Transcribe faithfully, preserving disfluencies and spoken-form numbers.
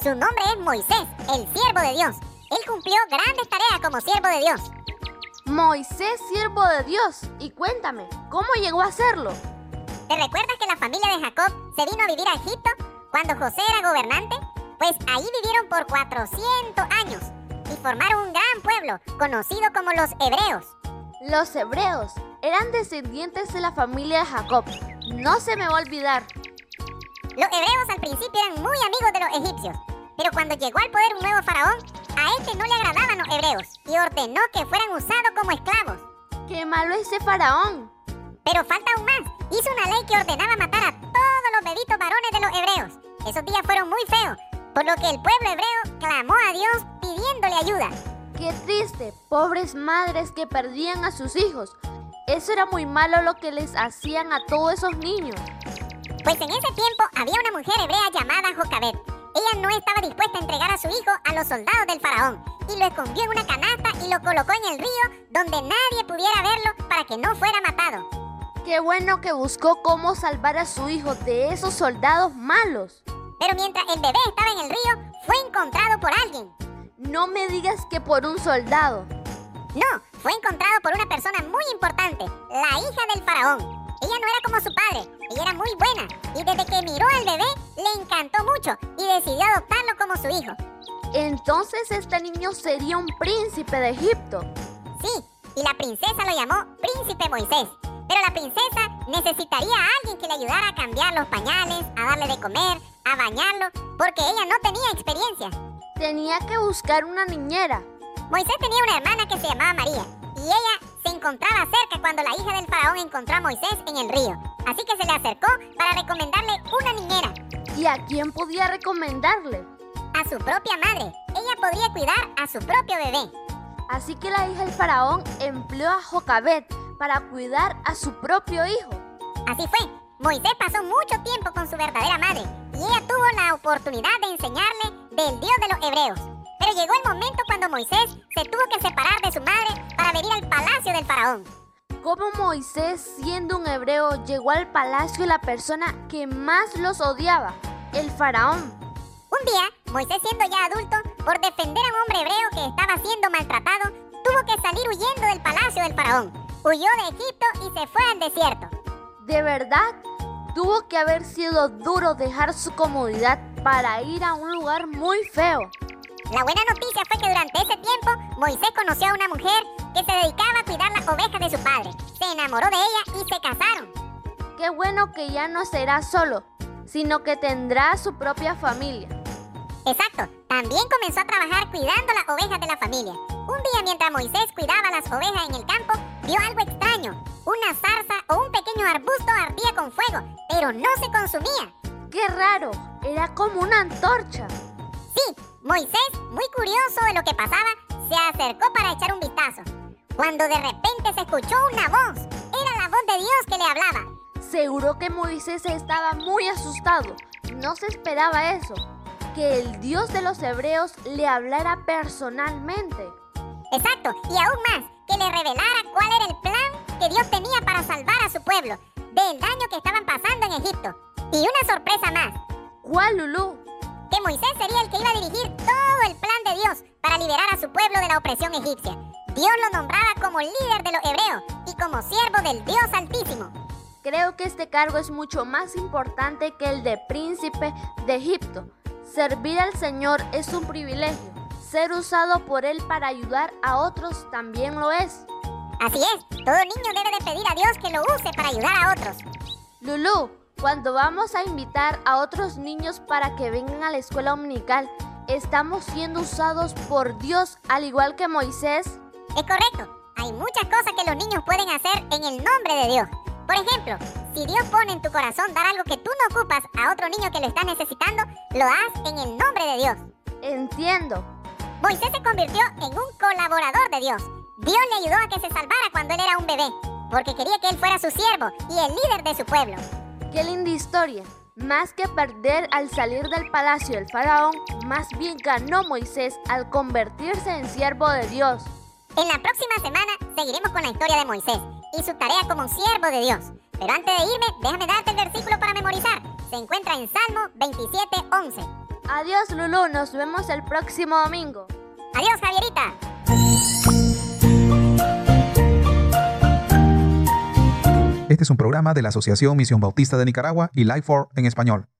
Su nombre es Moisés, el siervo de Dios. Él cumplió grandes tareas como siervo de Dios. Moisés, siervo de Dios. Y cuéntame, ¿cómo llegó a hacerlo? ¿Te recuerdas que la familia de Jacob se vino a vivir a Egipto cuando José era gobernante? Pues ahí vivieron por cuatrocientos años y formaron un gran pueblo conocido como los hebreos. Los hebreos eran descendientes de la familia de Jacob. No se me va a olvidar. Los hebreos al principio eran muy amigos de los egipcios, pero cuando llegó al poder un nuevo faraón, a este no le agradaban los hebreos y ordenó que fueran usados como esclavos. ¡Qué malo ese faraón! Pero falta aún más. Hizo una ley que ordenaba matar a todos los bebitos varones de los hebreos. Esos días fueron muy feos, por lo que el pueblo hebreo clamó a Dios pidiéndole ayuda. ¡Qué triste! Pobres madres que perdían a sus hijos. Eso era muy malo lo que les hacían a todos esos niños. Pues en ese tiempo había una mujer hebrea llamada Jocabed. Ella no estaba dispuesta a entregar a su hijo a los soldados del faraón y lo escondió en una canasta y lo colocó en el río donde nadie pudiera verlo para que no fuera matado. ¡Qué bueno que buscó cómo salvar a su hijo de esos soldados malos! Pero mientras el bebé estaba en el río, fue encontrado por alguien. No me digas que por un soldado. No, fue encontrado por una persona muy importante, la hija del faraón. Ella no era como su padre, ella era muy buena y desde que miró al bebé le encantó mucho y decidió adoptarlo como su hijo. Entonces este niño sería un príncipe de Egipto. Sí, y la princesa lo llamó Príncipe Moisés. Pero la princesa necesitaría a alguien que le ayudara a cambiar los pañales, a darle de comer, a bañarlo, porque ella no tenía experiencia. Tenía que buscar una niñera. Moisés tenía una hermana que se llamaba María, y ella se encontraba cerca cuando la hija del faraón encontró a Moisés en el río. Así que se le acercó para recomendarle una niñera. ¿Y a quién podía recomendarle? A su propia madre. Ella podría cuidar a su propio bebé. Así que la hija del faraón empleó a Jocabed para cuidar a su propio hijo. Así fue. Moisés pasó mucho tiempo con su verdadera madre y ella tuvo la oportunidad de enseñarle del Dios de los hebreos. Pero llegó el momento cuando Moisés se tuvo que separar de su madre para venir al palacio del faraón. ¿Cómo Moisés, siendo un hebreo, llegó al palacio de la persona que más los odiaba, el faraón? Un día, Moisés, siendo ya adulto, por defender a un hombre hebreo que estaba siendo maltratado, tuvo que salir huyendo del palacio del faraón. Huyó de Egipto y se fue al desierto. ¿De verdad? Tuvo que haber sido duro dejar su comodidad para ir a un lugar muy feo. La buena noticia fue que durante ese tiempo Moisés conoció a una mujer que se dedicaba a cuidar las ovejas de su padre. Se enamoró de ella y se casaron. Qué bueno que ya no será solo, sino que tendrá su propia familia. Exacto. También comenzó a trabajar cuidando las ovejas de la familia. Un día, mientras Moisés cuidaba las ovejas en el campo, vio algo extraño. Una zarza o un pequeño arbusto ardía con fuego, pero no se consumía. ¡Qué raro! Era como una antorcha. Sí, Moisés, muy curioso de lo que pasaba, se acercó para echar un vistazo. Cuando de repente se escuchó una voz. Era la voz de Dios que le hablaba. Seguro que Moisés estaba muy asustado. No se esperaba eso. Que el Dios de los hebreos le hablara personalmente. Exacto, y aún más, que le revelara cuál era el plan que Dios tenía para salvar a su pueblo del daño que estaban pasando en Egipto. Y una sorpresa más. ¿Cuál, Lulú? Que Moisés sería el que iba a dirigir todo el plan de Dios para liberar a su pueblo de la opresión egipcia. Dios lo nombraba como líder de los hebreos y como siervo del Dios Altísimo. Creo que este cargo es mucho más importante que el de príncipe de Egipto. Servir al Señor es un privilegio. Ser usado por Él para ayudar a otros también lo es. Así es, todo niño debe de pedir a Dios que lo use para ayudar a otros. Lulú, cuando vamos a invitar a otros niños para que vengan a la escuela dominical, ¿estamos siendo usados por Dios al igual que Moisés? Es correcto, hay muchas cosas que los niños pueden hacer en el nombre de Dios. Por ejemplo, si Dios pone en tu corazón dar algo que tú no ocupas a otro niño que lo está necesitando, lo haz en el nombre de Dios. Entiendo. Moisés se convirtió en un colaborador de Dios. Dios le ayudó a que se salvara cuando él era un bebé, porque quería que él fuera su siervo y el líder de su pueblo. ¡Qué linda historia! Más que perder al salir del palacio del faraón, más bien ganó Moisés al convertirse en siervo de Dios. En la próxima semana seguiremos con la historia de Moisés y su tarea como siervo de Dios. Pero antes de irme, déjame darte el versículo para memorizar. Se encuentra en Salmo veintisiete once. Adiós, Lulú, nos vemos el próximo domingo. Adiós, Javierita. Este es un programa de la Asociación Misión Bautista de Nicaragua y Life for en español.